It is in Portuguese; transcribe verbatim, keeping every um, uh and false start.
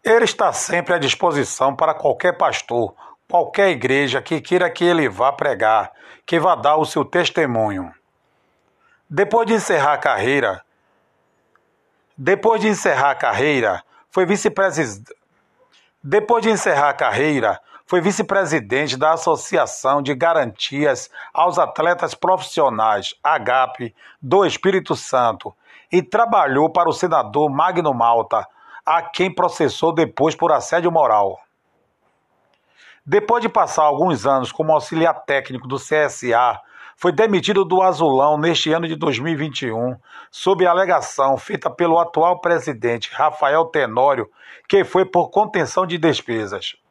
Ele está sempre à disposição para qualquer pastor, qualquer igreja que queira que ele vá pregar, que vá dar o seu testemunho. Depois de encerrar a carreira, depois de encerrar a carreira, foi vice-presidente, depois de encerrar a carreira, foi vice-presidente da Associação de Garantias aos Atletas Profissionais, AGAP, do Espírito Santo, e trabalhou para o senador Magno Malta, a quem processou depois por assédio moral. Depois de passar alguns anos como auxiliar técnico do C S A, foi demitido do Azulão neste ano de dois mil e vinte e um, sob a alegação feita pelo atual presidente Rafael Tenório, que foi por contenção de despesas.